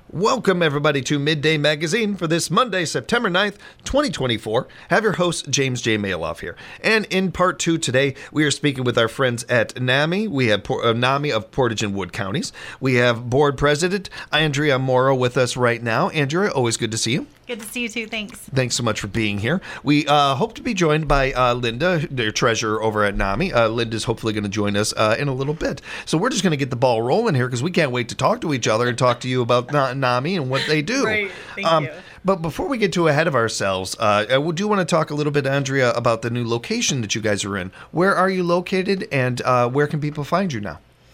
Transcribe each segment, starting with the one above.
Welcome, everybody, to Midday Magazine for this Monday, September 9th, 2024. Have your host, James J. Maloff here. And in part two today, we are speaking with our friends at NAMI. We have NAMI of Portage and Wood counties. We have board president Andrea Morrow with us right now. Andrea, always good to see you. Good to see you too. Thanks. Thanks so much for being here. We hope to be joined by Linda, their treasurer over at NAMI. Linda's hopefully going to join us in a little bit. So we're just going to get the ball rolling here because we can't wait to talk to each other and talk to you about NAMI and what they do. Right. Thank you. But before we get too ahead of ourselves, I do want to talk a little bit, Andrea, about the new location that you guys are in. Where are you located, and where can people find you now?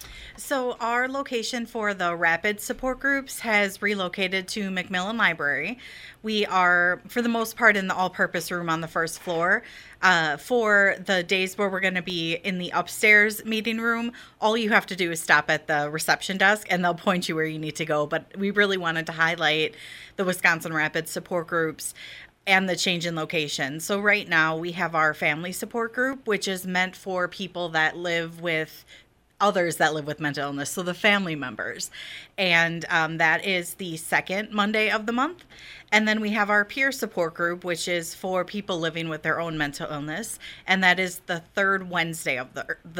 So our location for the Rapid support groups has relocated to McMillan Library. We are, for the most part, in the all-purpose room on the first floor. For the days where we're going to be in the upstairs meeting room, all you have to do is stop at the reception desk and they'll point you where you need to go. But we really wanted to highlight the Wisconsin Rapid support groups and the change in location. So right now we have our family support group, which is meant for people that live with others that live with mental illness, so the family members. And that is the second Monday of the month. And then we have our peer support group, which is for people living with their own mental illness, and that is the third Wednesday of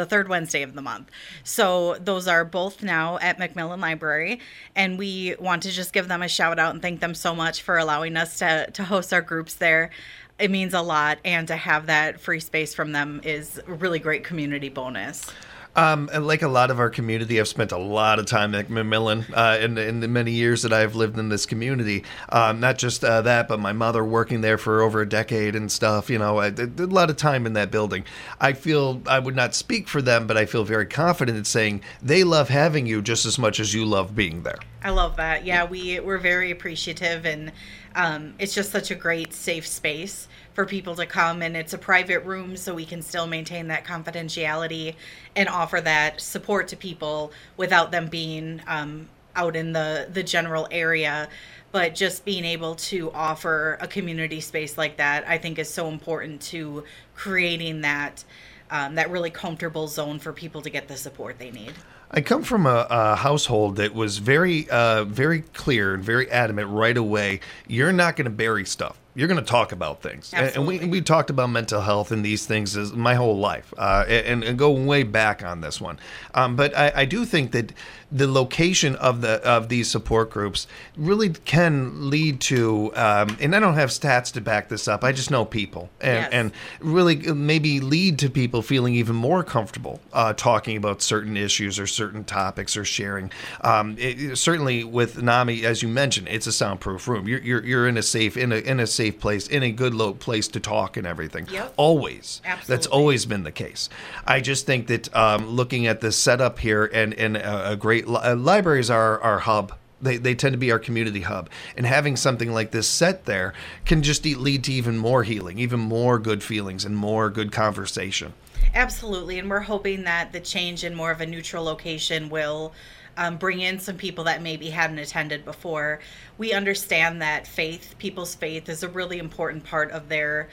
the month. So those are both now at McMillan Library, and we want to just give them a shout out and thank them so much for allowing us to host our groups there. It means a lot, and to have that free space from them is a really great community bonus. And like a lot of our community, I've spent a lot of time at McMillan in the many years that I've lived in this community. Not just that, but my mother working there for over a decade and stuff. You know, I did a lot of time in that building. I feel, I would not speak for them, but I feel very confident in saying they love having you just as much as you love being there. I love that. Yeah, we're very appreciative, and it's just such a great, safe space for people to come, and it's a private room, so we can still maintain that confidentiality and offer that support to people without them being out in the general area. But just being able to offer a community space like that, I think, is so important to creating that really comfortable zone for people to get the support they need. I come from a household that was very clear and very adamant right away. You're not going to bury stuff. You're going to talk about things. Absolutely. And we talked about mental health and these things as my whole life and go way back on this one. But I do think that the location of these support groups really can lead to, and I don't have stats to back this up, I just know people, and really maybe lead to people feeling even more comfortable talking about certain issues or certain topics or sharing. Certainly with NAMI, as you mentioned, it's a soundproof room. You're in a safe place, in a good low place to talk and everything. Yep. Always. Absolutely. That's always been the case. I just think that looking at the setup here and a great libraries are our hub. They tend to be our community hub, and having something like this set there can just lead to even more healing, even more good feelings, and more good conversation. Absolutely, and we're hoping that the change in more of a neutral location will bring in some people that maybe hadn't attended before. We understand that people's faith is a really important part of their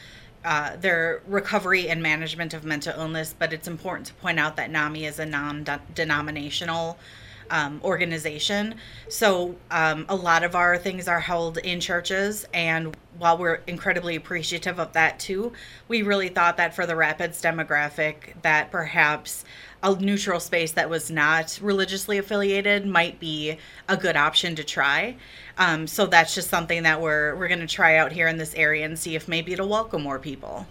recovery and management of mental illness, but it's important to point out that NAMI is a non-denominational organization. So a lot of our things are held in churches, and while we're incredibly appreciative of that too, we really thought that for the Rapids demographic that perhaps a neutral space that was not religiously affiliated might be a good option to try. So that's just something that we're going to try out here in this area and see if maybe it'll welcome more people.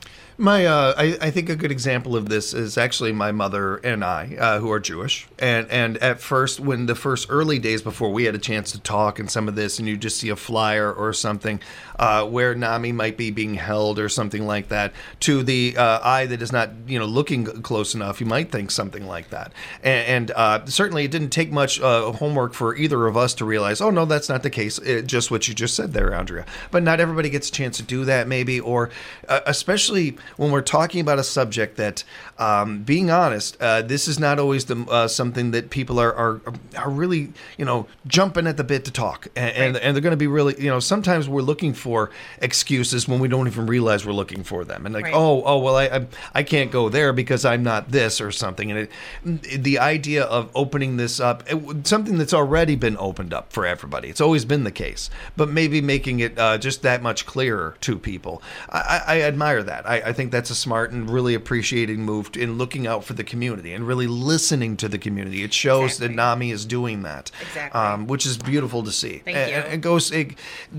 I think a good example of this is actually my mother and I, who are Jewish. And at first, when the first early days before we had a chance to talk and some of this, and you just see a flyer or something where NAMI might be being held or something like that, to the eye that is not, looking close enough, you might think something like that. And certainly it didn't take much homework for either of us to realize, oh, no, that's not the case. Just what you just said there, Andrea. But not everybody gets a chance to do that, maybe, or especially when we're talking about a subject that, being honest, this is not always something that people are really, jumping at the bit to talk, and they're going to be really, sometimes we're looking for excuses when we don't even realize we're looking for them, and like, well, I can't go there because I'm not this or something, and the idea of opening this up, something that's already been opened up for everybody. It's always been the case, but maybe making it just that much clearer to people. I admire that. I think that's a smart and really appreciating move in looking out for the community and really listening to the community. It shows that NAMI is doing that, which is beautiful to see. Thank you.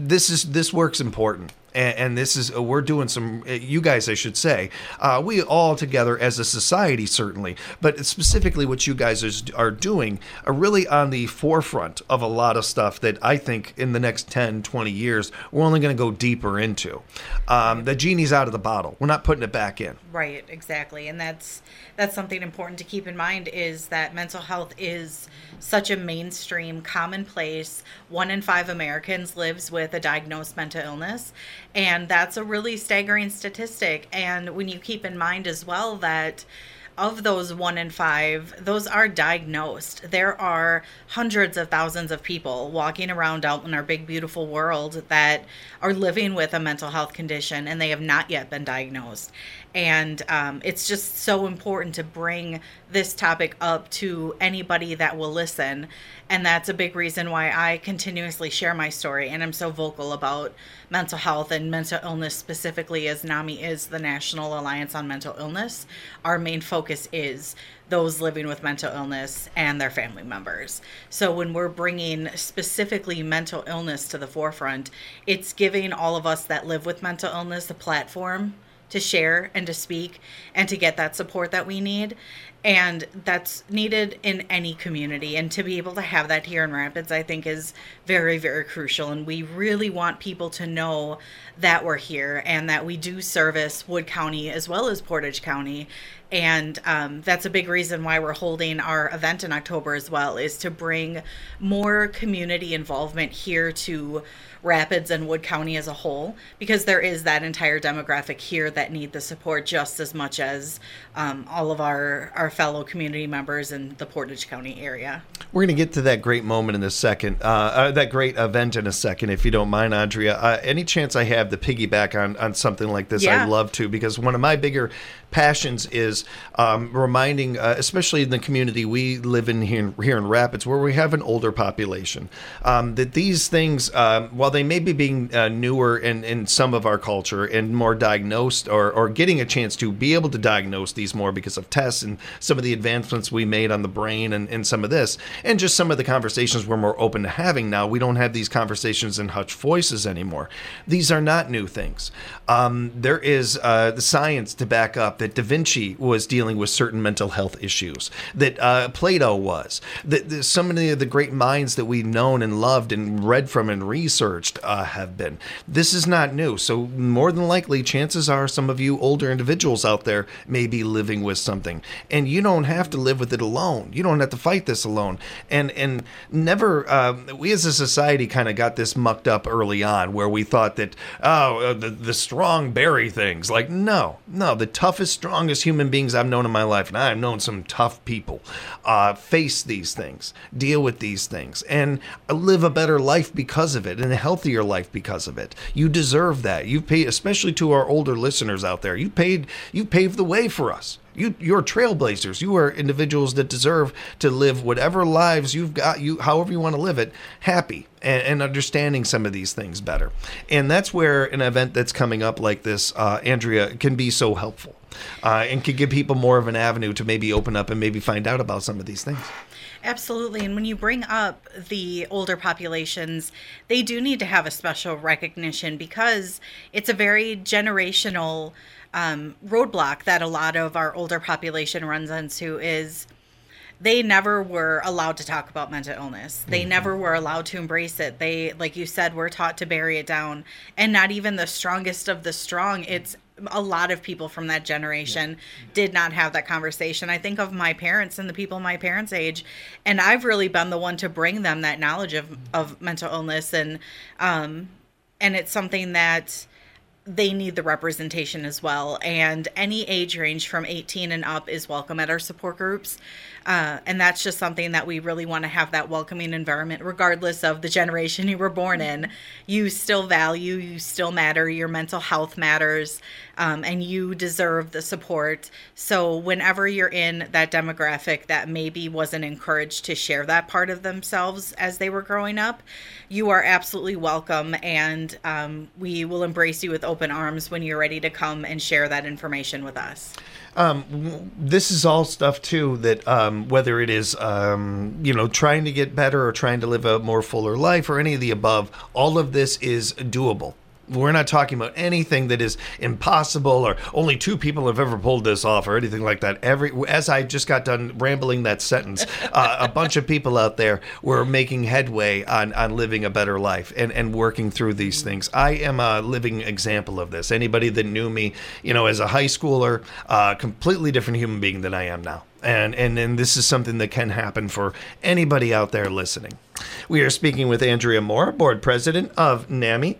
This work's important. And this is, we're doing some, you guys, I should say, we all together as a society, certainly, but specifically what you guys are doing are really on the forefront of a lot of stuff that I think in the next 10, 20 years, we're only going to go deeper into. The genie's out of the bottle. We're not putting it back in. Right, exactly. And that's something important to keep in mind, is that mental health is such a mainstream, commonplace. 1 in 5 Americans lives with a diagnosed mental illness. And that's a really staggering statistic. And when you keep in mind as well that of those 1 in 5, those are diagnosed. There are hundreds of thousands of people walking around out in our big, beautiful world that are living with a mental health condition and they have not yet been diagnosed. And it's just so important to bring this topic up to anybody that will listen. And that's a big reason why I continuously share my story and I'm so vocal about mental health and mental illness specifically, as NAMI is the National Alliance on Mental Illness. Our main focus is those living with mental illness and their family members. So when we're bringing specifically mental illness to the forefront, it's giving all of us that live with mental illness a platform to share and to speak and to get that support that we need. And that's needed in any community. And to be able to have that here in Rapids, I think is very, very crucial. And we really want people to know that we're here and that we do service Wood County as well as Portage County. And that's a big reason why we're holding our event in October as well, is to bring more community involvement here to Rapids and Wood County as a whole, because there is that entire demographic here that need the support just as much as all of our fellow community members in the Portage County area. We're going to get to that great moment in a second, that great event in a second, if you don't mind, Andrea. Any chance I have to piggyback on something like this, Yeah. I'd love to, because one of my bigger passions is reminding, especially in the community we live in here in Rapids, where we have an older population, that these things, while they may be being newer in some of our culture and more diagnosed or getting a chance to be able to diagnose these more because of tests and some of the advancements we made on the brain and some of this, and just some of the conversations we're more open to having now. We don't have these conversations in hushed voices anymore. These are not new things. There is the science to back up that Da Vinci was dealing with certain mental health issues, that Plato was, that so many of the great minds that we've known and loved and read from and researched have been. This is not new. So more than likely, chances are some of you older individuals out there may be living with something. And you don't have to live with it alone. You don't have to fight this alone. And never, we as a society kind of got this mucked up early on, where we thought that, the strong bury things. Like, no, the toughest, strongest human beings I've known in my life, and I've known some tough people, face these things, deal with these things, and live a better life because of it, and a healthier life because of it. You deserve that. You've paid, especially to our older listeners out there, you paved the way for us. You're trailblazers. You are individuals that deserve to live whatever lives you've got, however you want to live it, happy and understanding some of these things better. And that's where an event that's coming up like this, Andrea, can be so helpful and can give people more of an avenue to maybe open up and maybe find out about some of these things. Absolutely. And when you bring up the older populations, they do need to have a special recognition, because it's a very generational roadblock that a lot of our older population runs into. Is they never were allowed to talk about mental illness. They never were allowed to embrace it. They, like you said, were taught to bury it down. And not even the strongest of the strong. It's a lot of people from that generation did not have that conversation. I think of my parents and the people my parents' age, and I've really been the one to bring them that knowledge of mental illness. And it's something that they need the representation as well. And any age range from 18 and up is welcome at our support groups. And that's just something that we really want to have, that welcoming environment, regardless of the generation you were born in. You still value, you still matter, your mental health matters, and you deserve the support. So whenever you're in that demographic that maybe wasn't encouraged to share that part of themselves as they were growing up, you are absolutely welcome, and we will embrace you with open arms when you're ready to come and share that information with us. This is all stuff too that whether it is trying to get better or trying to live a more fuller life or any of the above, all of this is doable. We're not talking about anything that is impossible or only 2 people have ever pulled this off or anything like that. As I just got done rambling that sentence, a bunch of people out there were making headway on living a better life and working through these things. I am a living example of this. Anybody that knew me, as a high schooler, completely different human being than I am now. And this is something that can happen for anybody out there listening. We are speaking with Andrea Moore, board president of NAMI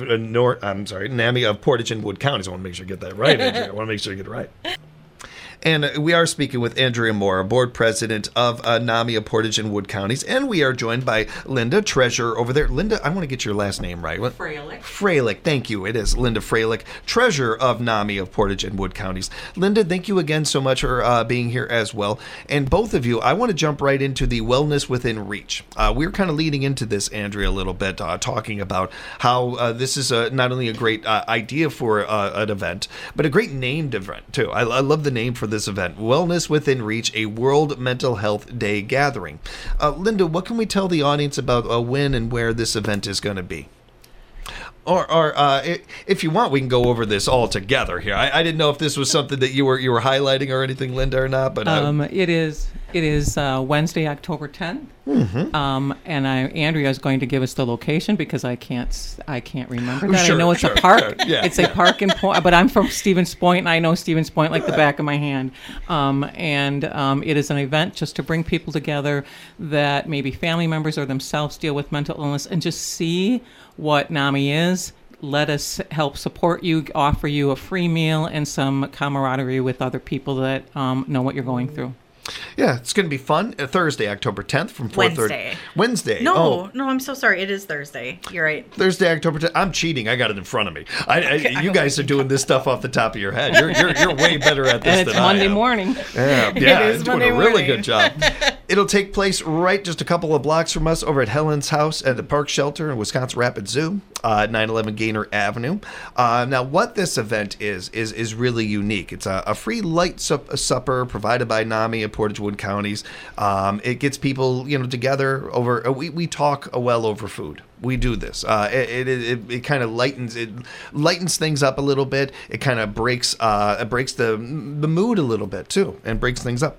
NAMI of Portage and Wood Counties. I want to make sure I get that right, Andrea. I want to make sure I get it right. And we are speaking with Andrea Moore, board president of NAMI of Portage and Wood Counties. And we are joined by Linda, treasurer over there. Linda, I want to get your last name right. Freilich. Freilich, thank you. It is Linda Freilich, treasurer of NAMI of Portage and Wood Counties. Linda, thank you again so much for being here as well. And both of you, I want to jump right into the Wellness Within Reach. We're kind of leading into this, Andrea, a little bit, talking about how this is not only a great idea for an event, but a great named event, too. I love the name for this event, Wellness Within Reach, a World Mental Health Day gathering. Linda, what can we tell the audience about when and where this event is going to be? Or if you want, we can go over this all together here. I didn't know if this was something that you were highlighting or anything, Linda, or not. But it is Wednesday, October 10th. Mm-hmm. And Andrea is going to give us the location because I can't remember that. Sure, I know it's sure, a park. Sure, yeah, it's a park in Point, but I'm from Stevens Point, and I know Stevens Point like the back of my hand. It is an event just to bring people together that maybe family members or themselves deal with mental illness and just see what NAMI is. Let us help support you, offer you a free meal and some camaraderie with other people that know what you're going through. Yeah, it's going to be fun. Thursday, October 10th from 4:30. Wednesday. No, I'm so sorry. It is Thursday. You're right. Thursday, October 10th. I'm cheating. I got it in front of me. You guys are doing this stuff off the top of your head. You're way better at this and it's than Monday I am. morning. Yeah, It is doing Monday a really morning. good job. It'll take place right just a couple of blocks from us over at Helen's House at the Park Shelter in Wisconsin Rapids Zoo, 911 Gaynor Avenue. Now, what this event is really unique. It's a free light supper provided by NAMI of Portage Wood Counties. It gets people together over. We talk well over food. We do this. It kind of lightens things up a little bit. It kind of breaks the mood a little bit too, and breaks things up.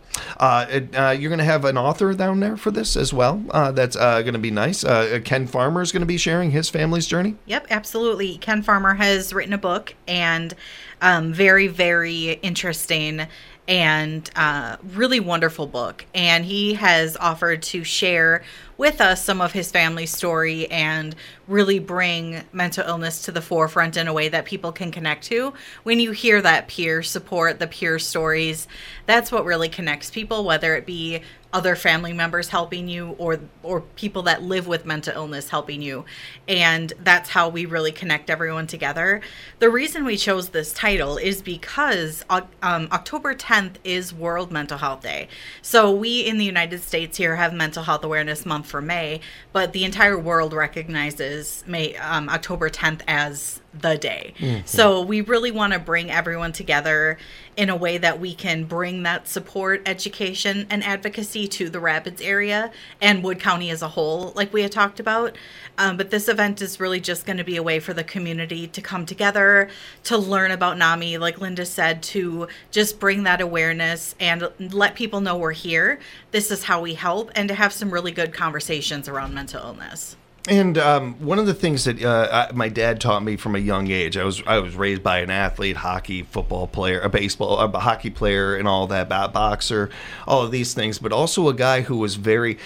You're going to have an author down there for this as well. That's going to be nice. Ken Farmer is going to be sharing his family's journey. Yep, absolutely. Ken Farmer has written a book, and very, very interesting and really wonderful book. And he has offered to share with us some of his family story and really bring mental illness to the forefront in a way that people can connect to. When you hear that peer support, the peer stories, that's what really connects people, whether it be other family members helping you or people that live with mental illness helping you. And that's how we really connect everyone together. The reason we chose this title is because October 10th is World Mental Health Day. So we in the United States here have Mental Health Awareness Month for May, but the entire world recognizes October 10th as the day. Mm-hmm. So we really want to bring everyone together in a way that we can bring that support, education, and advocacy to the Rapids area and Wood County as a whole, like we had talked about. But this event is really just going to be a way for the community to come together, to learn about NAMI, like Linda said, to just bring that awareness and let people know we're here. This is how we help, and to have some really good conversations around mental illness. And one of the things that my dad taught me from a young age, I was raised by an athlete, hockey, football player, a hockey player, and all that, boxer, all of these things, but also a guy who was very,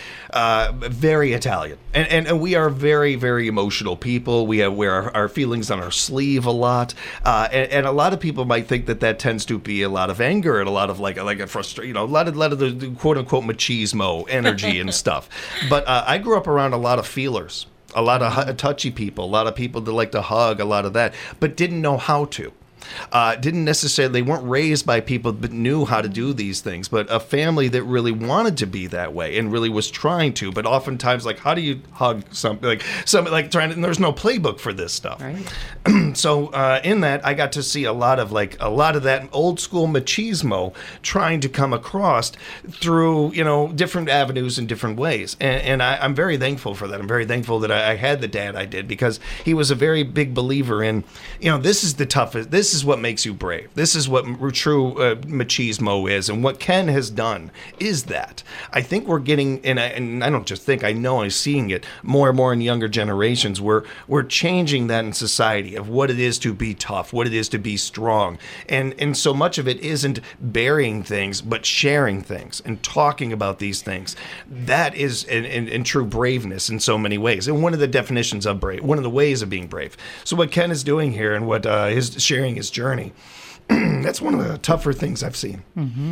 very Italian, and we are very, very emotional people. We wear our feelings on our sleeve a lot, and a lot of people might think that tends to be a lot of anger and a lot of like a frustration, a lot of the quote unquote machismo energy and stuff. But I grew up around a lot of feelers. A lot of touchy people, a lot of people that like to hug, a lot of that, but didn't know how to. Didn't necessarily, they weren't raised by people but knew how to do these things, but a family that really wanted to be that way and really was trying to, but oftentimes like, how do you hug something like trying to, and there's no playbook for this stuff. Right. So in that, I got to see a lot of that old school machismo trying to come across through, different avenues and different ways. And I'm very thankful for that. I'm very thankful that I had the dad I did, because he was a very big believer in, this is the toughest, this is what makes you brave. This is what true machismo is. And what Ken has done is that. I think we're getting, and I don't just think, I know I'm seeing it more and more in younger generations. We're changing that in society of what it is to be tough, what it is to be strong. And so much of it isn't burying things, but sharing things and talking about these things. That is in true braveness in so many ways. And one of the definitions of brave, one of the ways of being brave. So what Ken is doing here and what is sharing his journey, that's one of the tougher things I've seen.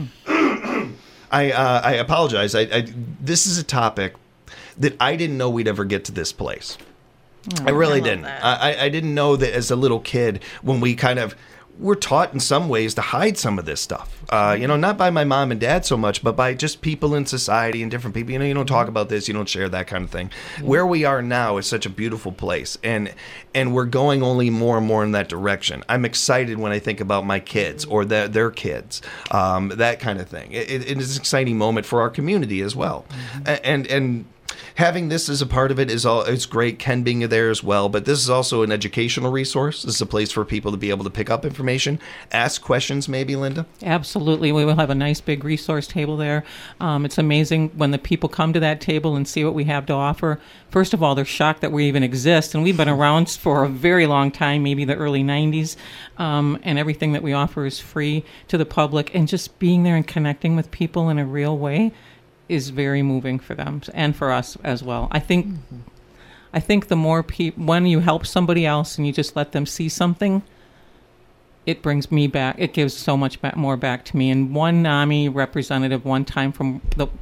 Mm-hmm. I apologize. This is a topic that I didn't know we'd ever get to this place. I really didn't. I didn't know that as a little kid, when we we're taught in some ways to hide some of this stuff. Not by my mom and dad so much, but by just people in society and different people. You don't talk about this, you don't share that kind of thing. Yeah. Where we are now is such a beautiful place, and we're going only more and more in that direction. I'm excited when I think about my kids or their kids, that kind of thing. It is an exciting moment for our community as well. Mm-hmm. And having this as a part of it it's great. Ken being there as well, but this is also an educational resource. This is a place for people to be able to pick up information, ask questions, maybe, Linda? Absolutely. We will have a nice big resource table there. It's amazing when the people come to that table and see what we have to offer. First of all, they're shocked that we even exist, and we've been around for a very long time, maybe the early 90s, and everything that we offer is free to the public, and just being there and connecting with people in a real way is very moving for them and for us as well. I think the more when you help somebody else and you just let them see something, it brings me back. It gives so much more back to me. And one NAMI representative one time from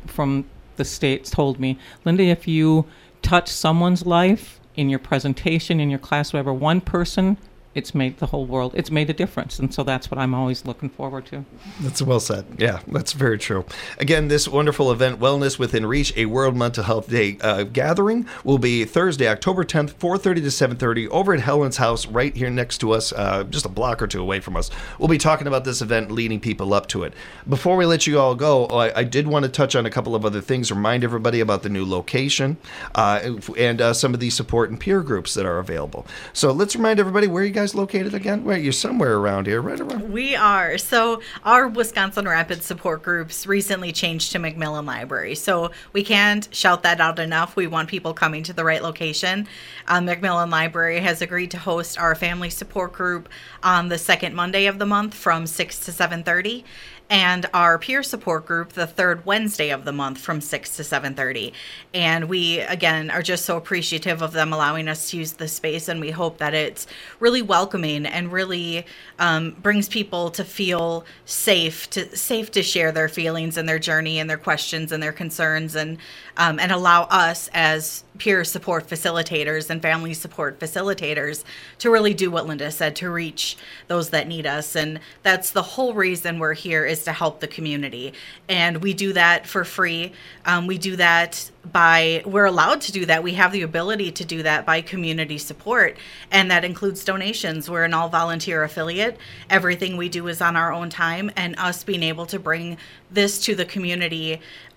the States told me, Linda, if you touch someone's life in your presentation, in your class, whatever, one person, it's made the whole world. It's made a difference. And so that's what I'm always looking forward to. That's well said. Yeah, that's very true. Again, this wonderful event, Wellness Within Reach, a World Mental Health Day gathering, will be Thursday, October 10th, 4:30 to 7:30, over at Helen's house, right here next to us, just a block or two away from us. We'll be talking about this event, leading people up to it. Before we let you all go, I did want to touch on a couple of other things, remind everybody about the new location, and some of the support and peer groups that are available. So let's remind everybody, where you guys located again? Where you're somewhere around here, right around. We are. So our Wisconsin Rapids support groups recently changed to McMillan Library. So we can't shout that out enough. We want people coming to the right location. McMillan Library has agreed to host our family support group on the second Monday of the month from 6 to 7:30. And our peer support group the third Wednesday of the month from 6 to 7:30. And we, again, are just so appreciative of them allowing us to use this space, and we hope that it's really welcoming and really brings people to feel safe to share their feelings and their journey and their questions and their concerns, and allow us as peer support facilitators and family support facilitators to really do what Linda said, to reach those that need us. And that's the whole reason we're here, is to help the community. And we do that for free. We do that we're allowed to do that. We have the ability to do that by community support. And that includes donations. We're an all volunteer affiliate. Everything we do is on our own time, and us being able to bring this to the community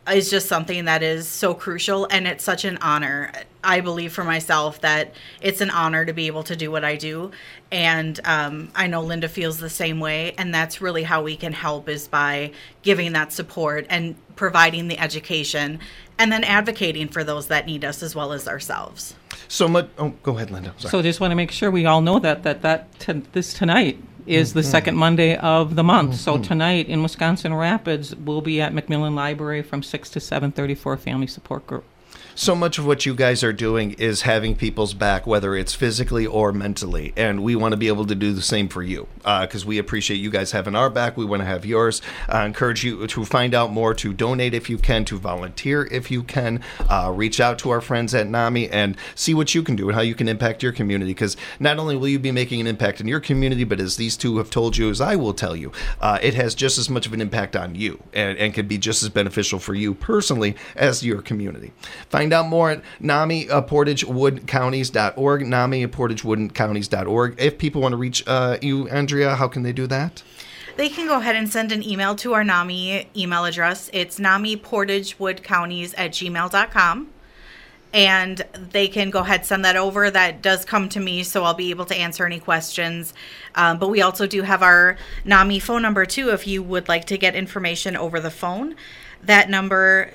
is just something that is so crucial, and it's such an honor. I believe for myself that it's an honor to be able to do what I do, and I know Linda feels the same way, and that's really how we can help, is by giving that support and providing the education, and then advocating for those that need us as well as ourselves. So much. Oh, go ahead, Linda. Sorry. So just want to make sure we all know this tonight is the second Monday of the month. So tonight in Wisconsin Rapids, we'll be at Macmillan Library from 6 to 7:30 for a family support group. So much of what you guys are doing is having people's back, whether it's physically or mentally. And we want to be able to do the same for you, because we appreciate you guys having our back. We want to have yours. I encourage you to find out more, to donate if you can, to volunteer if you can. Reach out to our friends at NAMI and see what you can do and how you can impact your community. Because not only will you be making an impact in your community, but as these two have told you, as I will tell you, it has just as much of an impact on you, and can be just as beneficial for you personally as your community. Find out more at NAMI@PortageWoodCounties.org, NAMI@PortageWoodCounties.org. If people want to reach you, Andrea, how can they do that? They can go ahead and send an email to our NAMI email address. It's NAMIPortageWoodCounties@gmail.com. And they can go ahead and send that over. That does come to me, so I'll be able to answer any questions. But we also do have our NAMI phone number, too, if you would like to get information over the phone. That number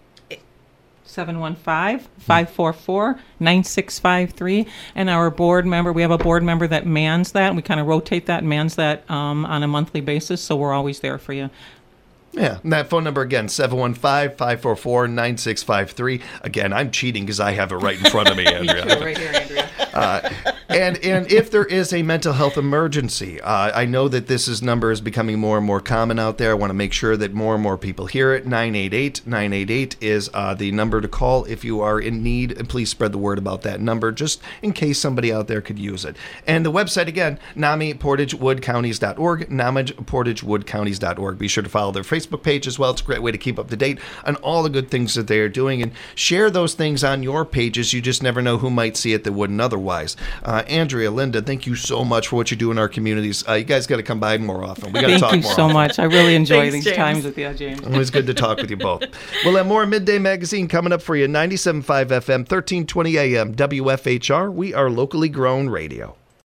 715-544-9653. And our board member, we have a board member that mans that. And we kind of rotate that and mans that on a monthly basis, so we're always there for you. Yeah, and that phone number again, 715-544-9653. Again, I'm cheating because I have it right in front of me, Andrea. Right here, Andrea. And if there is a mental health emergency, I know that this number is becoming more and more common out there. I want to make sure that more and more people hear it. 988-988 is the number to call if you are in need. And please spread the word about that number, just in case somebody out there could use it. And the website again, NAMIPortageWoodCounties.org, NAMIPortageWoodCounties.org. Be sure to follow their Facebook page as well. It's a great way to keep up to date on all the good things that they are doing, and share those things on your pages. You just never know who might see it that wouldn't otherwise. Andrea, Linda, thank you so much for what you do in our communities. You guys got to come by more often. We got to talk more. Thank you so much. I really enjoy these James. times with you, James. Always good to talk with you both. We'll have more Midday Magazine coming up for you. 97.5 FM, 1320 AM, WFHR. We are locally grown radio.